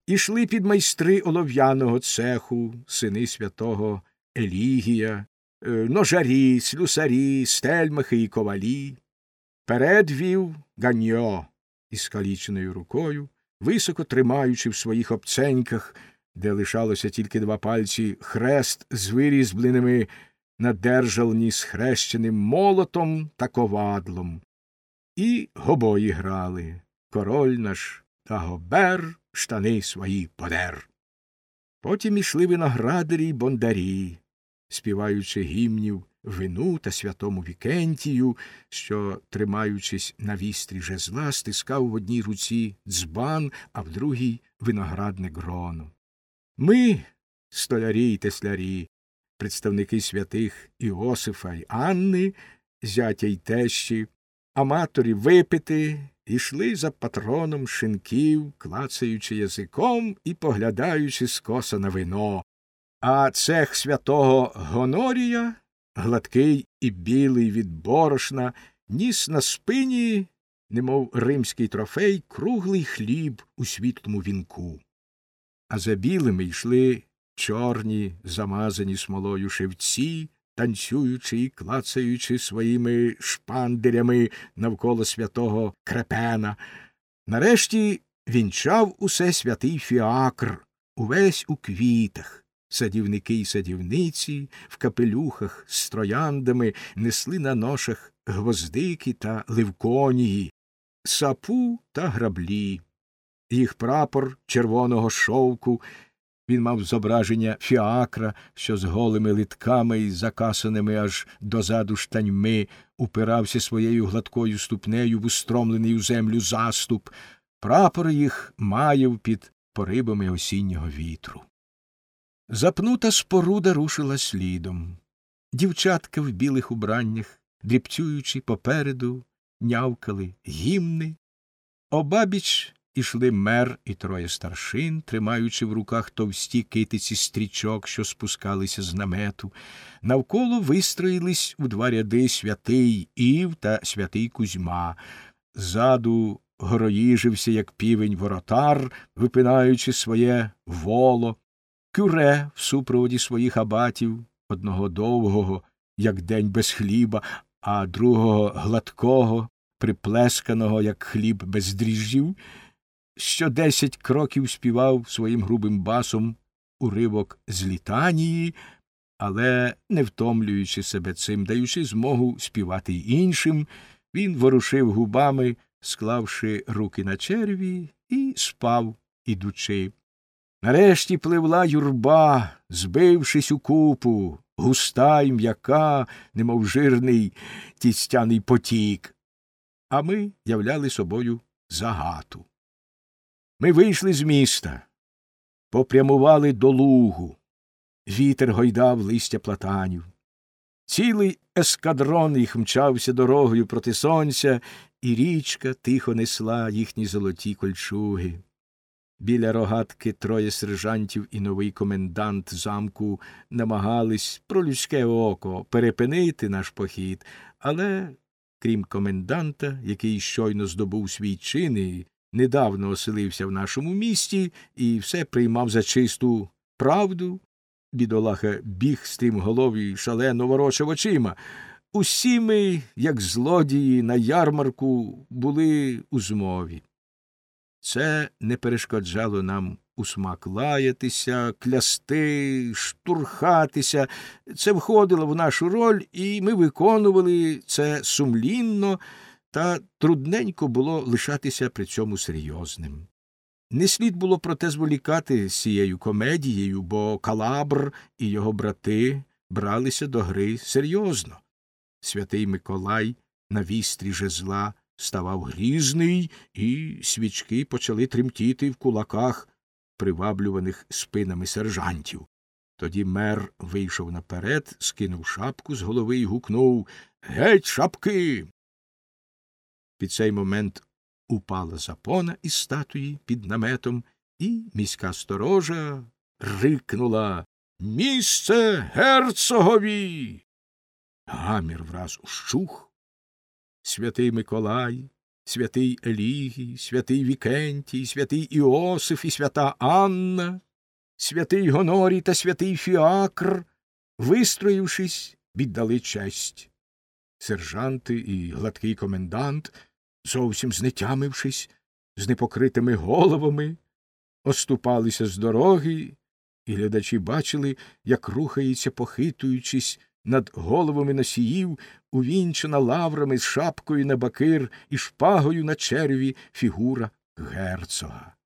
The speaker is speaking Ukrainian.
Ішли підмайстри олов'яного цеху, сини святого Елігія, ножарі, слюсарі, стельмахи і ковалі. Перед вів Ганьо із скаліченою рукою, високо тримаючи в своїх обценьках, де лишалося тільки 2 пальці, хрест з вирізбленими на держалні схрещеним молотом та ковадлом. І гобої грали. Король наш Дагобер штани свої подер. Потім ішли виноградарі й бондарі, співаючи гімнів вину та святому Вікентію, що, тримаючись на вістрі жезла, стискав в одній руці дзбан, а в другій — виноградне гроно. Ми, столярі й теслярі, представники святих Іосифа й Анни, зятя й тещі, аматорі випити, ішли за патроном шинків, клацаючи язиком і поглядаючи скоса на вино. А цех святого Гонорія, гладкий і білий від борошна, ніс на спині, немов римський трофей, круглий хліб у світлому вінку. А за білими йшли чорні, замазані смолою шевці, танцюючи і клацаючи своїми шпандерями навколо святого Крепена. Нарешті вінчав усе святий фіакр, увесь у квітах. Садівники й садівниці в капелюхах з трояндами несли на ношах гвоздики та ливконії, сапу та граблі. Їх прапор червоного шовку, він мав зображення фіакра, що з голими литками й закасаними аж дозаду штаньми упирався своєю гладкою ступнею в устромлений у землю заступ. Прапор їх маяв під порибами осіннього вітру. Запнута споруда рушила слідом. Дівчатка в білих убраннях, дрібцюючи попереду, нявкали гімни. Обабіч ішли мер і 3 старшин, тримаючи в руках товсті китиці стрічок, що спускалися з намету. Навколо вистроїлись у 2 ряди святий Ів та святий Кузьма. Ззаду гороїжився, як півень, воротар, випинаючи своє воло. Кюре в супроводі своїх абатів, одного довгого, як день без хліба, а другого гладкого, приплесканого, як хліб без дріжджів, що 10 кроків співав своїм грубим басом уривок з літанії, але, не втомлюючи себе цим, даючи змогу співати й іншим, він ворушив губами, склавши руки на черві, і спав, ідучи. Нарешті пливла юрба, збившись у купу, густа й м'яка, немов жирний тістяний потік. А ми являли собою загату. Ми вийшли з міста, попрямували до лугу. Вітер гойдав листя платанів. Цілий ескадрон їх мчався дорогою проти сонця, і річка тихо несла їхні золоті кольчуги. Біля рогатки 3 сержантів і новий комендант замку намагались про людське око перепинити наш похід, але, крім коменданта, який щойно здобув свій чин і недавно оселився в нашому місті і все приймав за чисту правду, бідолаха біг стрімголов і шалено ворочав очима. Усі ми, як злодії на ярмарку, були у змові. Це не перешкоджало нам у смак лаятися, клясти, штурхатися. Це входило в нашу роль, і ми виконували це сумлінно, та трудненько було лишатися при цьому серйозним. Не слід було проте зволікати з цією комедією, бо Калабр і його брати бралися до гри серйозно. Святий Миколай на вістрі жезла ставав грізний, і свічки почали тремтіти в кулаках, приваблюваних спинами сержантів. Тоді мер вийшов наперед, скинув шапку з голови і гукнув: «Геть, шапки!» Під цей момент упала запона із статуї під наметом, і міська сторожа рикнула: «Місце герцогові!» Гамір враз ущух. Святий Миколай святий Елігій, святий Вікентій, святий Іосиф і свята Анна, святий Гонорій та святий Фіакр, вистроївшись, віддали честь. Сержанти і гладкий комендант, зовсім знетямившись, з непокритими головами, оступалися з дороги, і глядачі бачили, як рухається, похитуючись, над головами носіїв, увінчена лаврами з шапкою на бакир і шпагою на череві фігура герцога.